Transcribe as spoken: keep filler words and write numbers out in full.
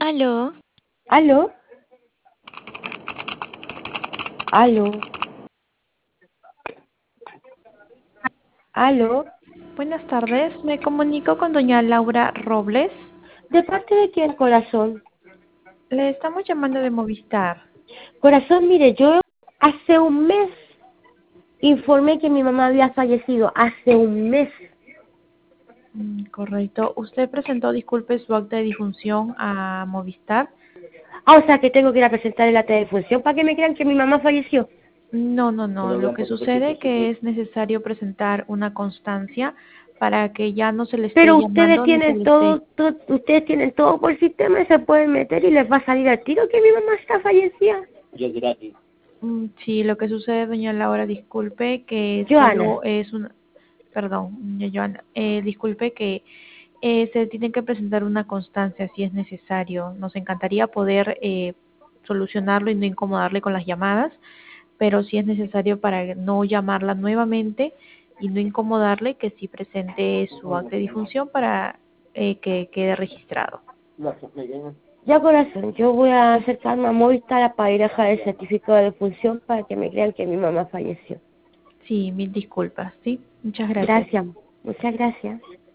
Aló, ¿Aló? ¿Aló? ¿Aló? Buenas tardes, me comunico con doña Laura Robles. ¿De parte de quién, corazón? Le estamos llamando de Movistar. Corazón, mire, yo hace un mes informé que mi mamá había fallecido. Hace un mes. Mm, correcto. ¿Usted presentó, disculpe, su acta de difunción a Movistar? Ah, o sea que tengo que ir a presentar el acta de defunción para que me crean que mi mamá falleció. No, no, no. Lo que sucede es que es necesario presentar una constancia para que ya no se le esté Pero ustedes llamando ni se tienen le todo, esté... todo, ustedes tienen todo por sistema y se pueden meter y les va a salir al tiro que mi mamá está fallecida. Mm, sí, lo que sucede, doña Laura, disculpe, que Joana, solo es un... Perdón, doña Joana, eh, disculpe que eh, se tiene que presentar una constancia si es necesario. Nos encantaría poder eh, solucionarlo y no incomodarle con las llamadas, pero si es necesario para no llamarla nuevamente y no incomodarle, que sí presente su acta de difunción para eh, que quede registrado. ya corazón, yo voy a acercarme a Movistar para ir a dejar el certificado de defunción para que me crean que mi mamá falleció. Sí, mil disculpas, ¿sí? Muchas gracias. Gracias, muchas gracias.